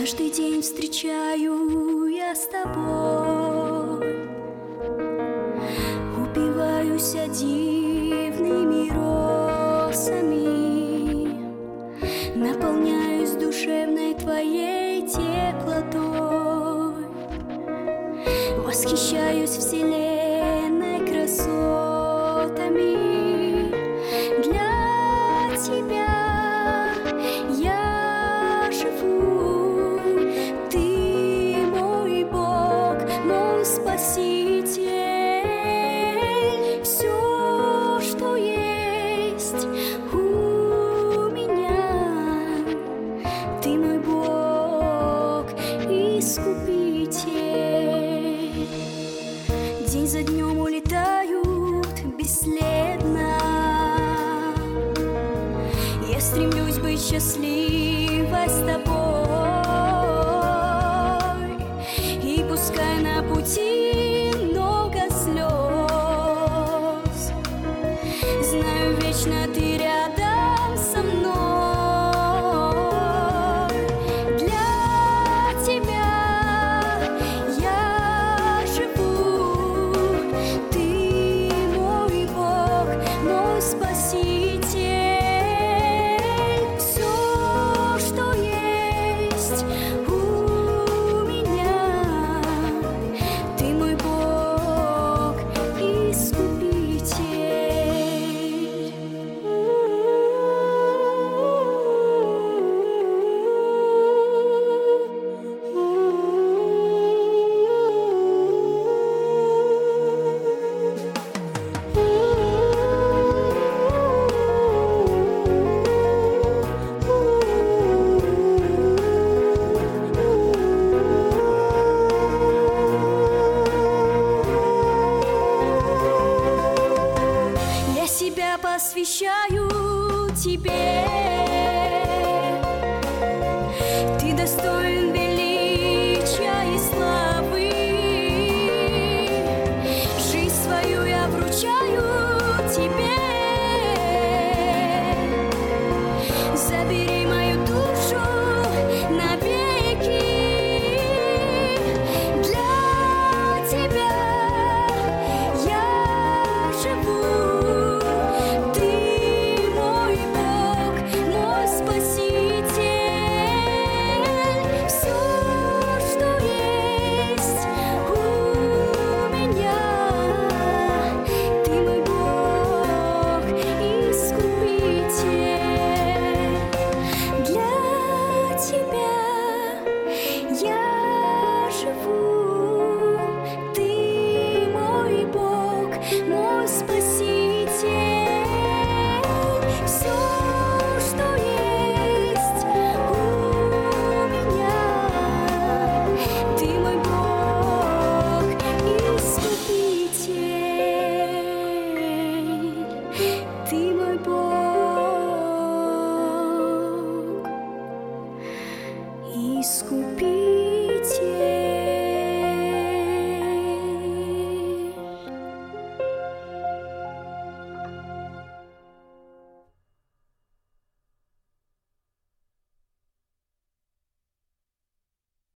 Каждый день встречаю я с тобой, упиваюсь дивными росами, наполняюсь душевной твоей теплотой, восхищаюсь вселенной красотами. Для тебя я живу, ты мой Бог, мой Спаситель. Все, что есть у меня, ты мой Бог, Искупитель. День за днем улетают бесследно, я стремлюсь быть счастливой с тобой, и пускай на пути много слез, знаю, вечно ты рядом со мной. Для тебя я живу, ты мой Бог, мой Спаситель. Себя посвящаю тебе, ты достоин величия и славы. Жизнь свою я вручаю тебе, забери мою душу навеки. Для тебя я живу, Искупитель.